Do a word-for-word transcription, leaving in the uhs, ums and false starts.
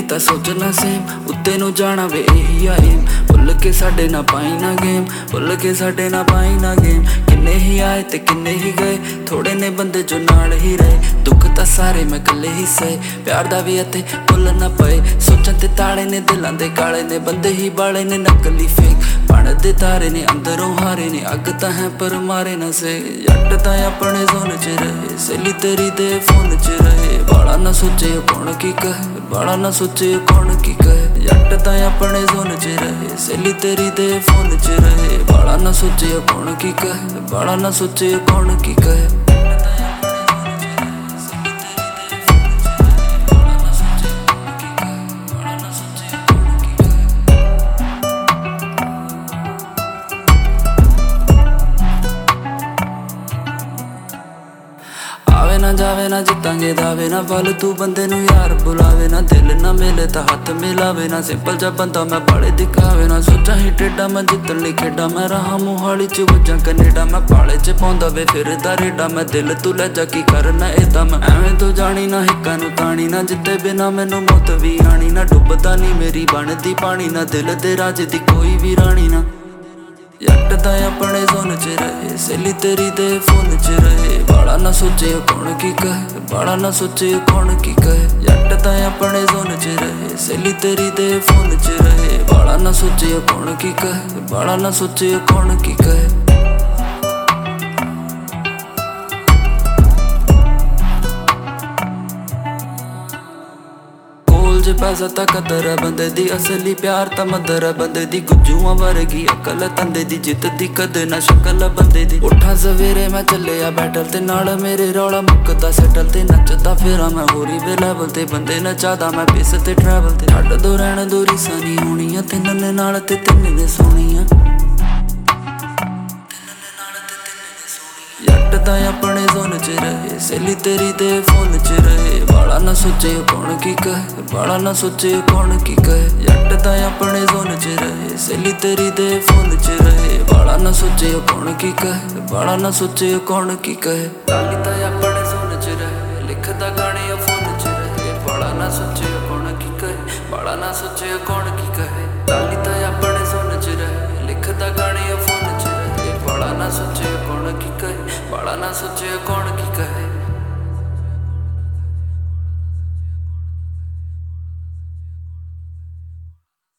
ਤਾਂ ਸੋਚਣਾ ਸੇਮ ਉੱਤੇ ਨੂੰ ਜਾਣਾ ਵੇ ਇਹੀ ਆ ਏਮ। ਭੁੱਲ ਕੇ ਸਾਡੇ ਨਾ ਪਾਈ ਨਾ ਗੇਮ, ਭੁੱਲ ਕੇ ਸਾਡੇ ਨਾ ਪਾਈ ਨਾ ਗੇਮ। ਕਿੰਨੇ ਹੀ ਆਏ ਤੇ ਕਿੰਨੇ ਹੀ ਗਏ, ਥੋੜੇ ਨੇ ਬੰਦੇ ਜੋ ਨਾਲ ਹੀ ਰਹੇ। ਦੁੱਖ ਤਾਂ ਸਾਰੇ ਮੈਂ ਇਕੱਲੇ ਹੀ ਸਹੇ, ਪਿਆਰ ਦਾ ਵੀ ਅਤੇ ਭੁੱਲ ਨਾ ਪਏ। ਸੋਚਾਂ ਤੇ ਤਾਲੇ ਨੇ ਦਿਲਾਂ ਦੇ ਕਾਲੇ ਨੇ, ਬੰਦੇ ਹੀ ਬਾਲੇ ਨੇ ਨਕਲੀ ਫੇਕ। ਬਣਦੇ ਤਾਰੇ ਨੇ ਅੰਦਰੋਂ ਹਾਰੇ ਨੇ, ਅੱਗ ਤਾਂ ਹੈ ਪਰ ਮਾਰੇ ਨਾ ਸੇ। ਜੱਟ ਤਾਂ ਆਪਣੇ ਜ਼ੋਨ 'ਚ ਰਹੇ, ਸਹੇਲੀ ਤੇਰੀ ਦੇ ਫੋਨ 'ਚ ਰਹੇ। ਬਾਲਾ ਨਾ ਸੋਚੇ ਕੌਣ ਕੀ ਕਹੇ, ਬਾਲਾ ਨਾ ਸੋਚੇ ਕੌਣ ਕੀ ਕਹੇ। ਜੱਟ ਤਾਂ ਆਪਣੇ ਜ਼ੋਨ 'ਚ ਰਹੇ, ਸਹੇਲੀ ਤੇਰੀ ਦੇ ਫੋਨ 'ਚ ਰਹੇ। ਬਾਲਾ ਨਾ ਸੋਚੇ ਕੌਣ ਕੀ ਕਹੇ, ਬਾਲਾ ਨਾ ਸੋਚੇ ਕੌਣ ਕੀ ਕਹੇ। ਆਵੇ ਨਾ ਜਾਵੇ ਨਾ ਜਿੱਤਾਂਗੇ ਦਾਵੇ ਨਾ, ਫਾਲਤੂ ਬੰਦੇ ਨੂੰ ਯਾਰ ਬੁਲਾਵੇ ਨਾ। ਦਿਲ ਨਾ ਮਿਲੇ ਤਾਂ ਹੱਥ ਮਿਲਾਵੇ ਨਾ, ਸਿੰਪਲ ਜਿਹਾ ਬੰਦਾ ਮੈਂ ਬਾਲੇ ਦਿਖਾਵੇ ਨਾ। ਸੋਚਾਂ ਹੀ ਟੇਡਾ ਮੈਂ ਜਿੱਤਣ ਲਈ ਖੇਡਾਂ, ਮੈਂ ਰਹਾ ਮੋਹਾਲੀ 'ਚ ਵੱਜਾਂ ਕਨੇਡਾ। ਮੈਂ ਪਾਲੇ 'ਚ ਪਾਉਂਦਾ ਵੇ ਫਿਰਦਾ ਰੇਡਾ, ਮੈਂ ਦਿਲ ਤੂੰ ਲੈ ਜਾ ਕੀ ਕਰਨਾ ਇਹਦਾ। ਮੈਂ ਐਵੇਂ ਤੂੰ ਜਾਣੀ ਨਾ ਹਿੱਕਾਂ ਨੂੰ ਤਾਣੀ ਨਾ, ਜਿੱਤੇ ਬਿਨਾ ਮੈਨੂੰ ਮੌਤ ਵੀ ਆਣੀ ਨਾ। ਡੁੱਬਦਾ ਨਹੀਂ ਮੇਰੀ ਬਣਦੀ ਪਾਣੀ ਨਾ, ਦਿਲ ਦੇ ਰਾਜ ਦੀ ਕੋਈ ਵੀ ਰਾਣੀ ਨਾ। ਜੱਟ ਤਾਂ ਆਪਣੇ ਜ਼ੋਨ 'ਚ ਰਹੇ, ਸਹੇਲੀ ਤੇਰੀ ਦੇ ਫੋਨ 'ਚ ਰਹੇ। ਬਾਲਾ ਨਾ ਸੋਚੇ ਕੌਣ ਕੀ ਕਹੇ, ਬਾਲਾ ਨਾ ਸੋਚੇ ਕੌਣ ਕੀ ਕਹੇ। ਜੱਟ ਤਾਂ ਆਪਣੇ ਜ਼ੋਨ 'ਚ ਰਹੇ, ਸਹੇਲੀ ਤੇਰੀ ਦੇ ਫੋਨ 'ਚ ਰਹੇ। ਬਾਲਾ ਨਾ ਸੋਚੇ ਕੌਣ ਕੀ ਕਹੇ, ਬਾਲਾ ਨਾ ਸੋਚੇ ਕੌਣ ਕੀ ਕਹੇ। ਜੇ ਪੈਸਾ ਤਾਂ ਕਦਰ ਹੈ ਬੰਦੇ ਦੀ, ਅਸਲੀ ਪਿਆਰ ਤਾਂ ਮਦਰ ਹੈ ਬੰਦੇ ਦੀ। ਗੁੱਜੂਆਂ ਵਰਗੀ ਅਕਲ ਤੰਦੇ ਦੀ, ਜਿੱਤ ਦੀ ਕਦੇ ਨਾ ਸ਼ਕਲ ਬੰਦੇ ਦੀ। ਉੱਠਾਂ ਸਵੇਰੇ ਮੈਂ ਚੱਲਿਆ ਬੈਟਲ ਤੇ, ਨਾਲ ਮੇਰੇ ਰੌਲਾ ਮੁੱਕਦਾ ਸੈਟਲ ਤੇ। ਨੱਚਦਾ ਫੇਰਾਂ ਮੈਂ ਹੋਰੀ ਵੇ ਲੈਵਲ ਤੇ, ਬੰਦੇ ਨਚਾਦਾ ਮੈਂ ਬੇਸ ਤੇ ਟਰੈਵਲ ਤੇ। ਛੱਡ ਦੋ ਰਹਿਣ ਦੋ ਰੀਸਾਂ ਨੀ ਹੋਣੀਆਂ, ਤਿੰਨ ਨੇ ਨਾਲ ਤੇ ਤਿੰਨ ਨੇ ਸੋਹਣੀਆਂ। ਜੱਟ ਤਾਂ ਆਪਣੇ ਜ਼ੋਨ 'ਚ ਰਹੇ, ਸਹੇਲੀ ਤੇਰੀ ਦੇ ਫੋਨ 'ਚ ਰਹੇ। ਬਾਲਾ ਨਾ ਸੋਚੇ ਕੌਣ ਕੀ ਕਹੇ, ਬਾਲਾ ਨਾ ਸੋਚੇ ਕੌਣ ਕੀ ਕਹੇ। ਜੱਟ ਤਾਂ ਆਪਣੇ ਜ਼ੋਨ 'ਚ ਰਹੇ, ਸਹੇਲੀ ਤੇਰੀ ਦੇ ਫੋਨ 'ਚ ਰਹੇ। ਬਾਲਾ ਨਾ ਸੋਚੇ ਕੌਣ ਕੀ ਕਹੇ, ਬਾਲਾ ਨਾ ਸੋਚੇ ਕੌਣ ਕੀ ਕਹੇ। ਲਾਲੀ ਤਾਂ ਆਪਣੇ ਜ਼ੋਨ 'ਚ ਰਹੇ, ਲਿਖਦਾ ਗਾਣੇ ਫੋਨ 'ਚ ਰਹੇ। ਬਾਲਾ ਨਾ ਸੋਚੇ ਕੌਣ ਕੀ ਕਹੇ, ਬਾਲਾ ਨਾ ਸੋਚੇ ਕੌਣ ਕੀ ਕਹੇ। ਲਾਲੀ ਤਾਂ ਆਪਣੇ ਜ਼ੋਨ 'ਚ ਰਹੇ, ਲਿਖਦਾ ਗਾਣੇ ਫੋਨ 'ਚ ਰਹੇ। ਬਾਲਾ ਨਾ ਸੋਚੇ ਕੌਣ ਕੀ ਕਹੇ, ਬਾਲਾ ਨਾ ਸੋਚੇ ਕੌਣ ਕੀ ਕਹੇ।